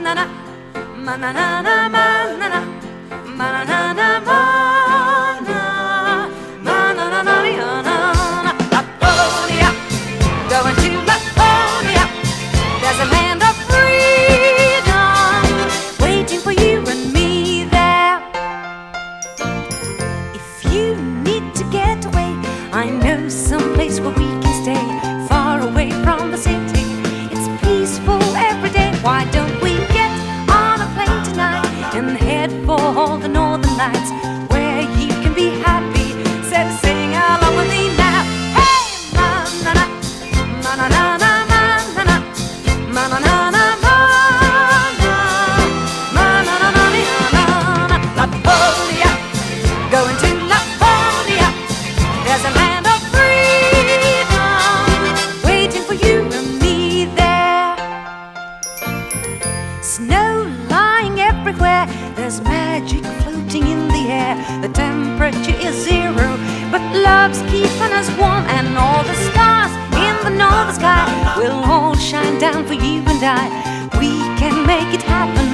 Laponia, going to Laponia. There's a land of freedom waiting for you and me there. If you need to get away, I know some place where we can stay, far away from the city. It's peaceful every day. Why don't we get on a plane tonight and head for the northern lights, where you can be happy? So sing along with me now. Hey, ma-na-na, ma-na-na-na, ma-na-na, ma-na-na-na, ma-na-na-na-na-na-na. Laponia, going to Laponia. There's a land of freedom waiting for you and me there. Snow lying everywhere, there's magic floating in the air. The temperature is 0, but love's keeping us warm, and all the stars in the northern sky will all shine down for you and I. We can make it happen